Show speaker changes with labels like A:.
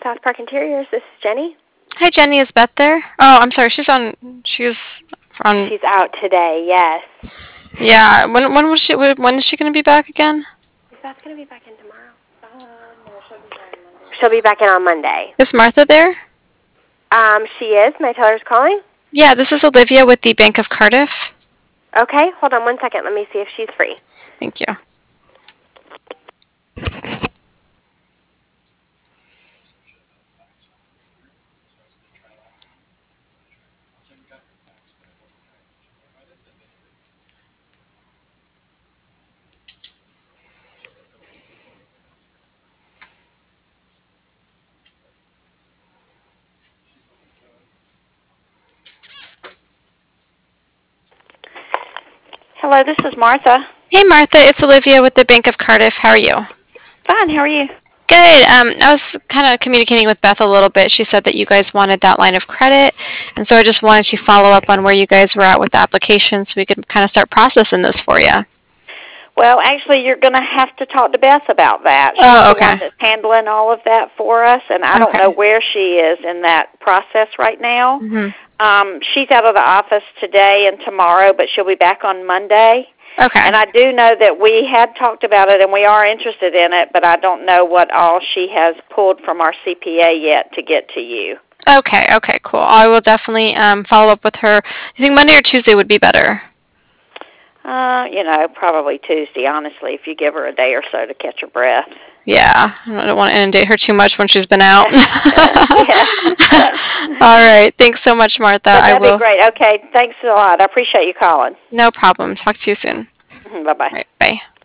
A: South Park Interiors. This is Jenny.
B: Hi, Jenny. Is Beth there? Oh, I'm sorry. She's on. She's
A: out today. Yes.
B: Yeah. When was she? When is she going to be back again?
A: Is Beth going to be back in tomorrow? No, she'll be back in on Monday.
B: Is Martha there?
A: She is. May I tell her who's calling?
B: Yeah, this is Olivia with the Bank of Cardiff.
A: Okay. Hold on 1 second. Let me see if she's free.
B: Thank you.
C: Hello, this is Martha.
B: Hey, Martha. It's Olivia with the Bank of Cardiff. How are you?
C: Fine. How are you?
B: Good. I was kind of communicating with Beth a little bit. She said that you guys wanted that line of credit, and so I just wanted to follow up on where you guys were at with the application so we could kind of start processing this for you.
C: Well, actually, you're going to have to talk to Beth about that. She's
B: okay.
C: the one that's handling all of that for us, and I don't know where she is in that process right now.
B: Mm-hmm.
C: She's out of the office today and tomorrow, but she'll be back on Monday.
B: Okay.
C: And I do know that we had talked about it, and we are interested in it, but I don't know what all she has pulled from our CPA yet to get to you.
B: Okay, cool. I will definitely follow up with her. You think Monday or Tuesday would be better?
C: Probably Tuesday, honestly, if you give her a day or so to catch her breath.
B: Yeah, I don't want to inundate her too much when she's been out.
C: Yeah.
B: All right. Thanks so much, Martha.
C: That'd be great. Okay, thanks a lot. I appreciate you calling.
B: No problem. Talk to you soon.
C: Bye-bye.
B: All right, bye.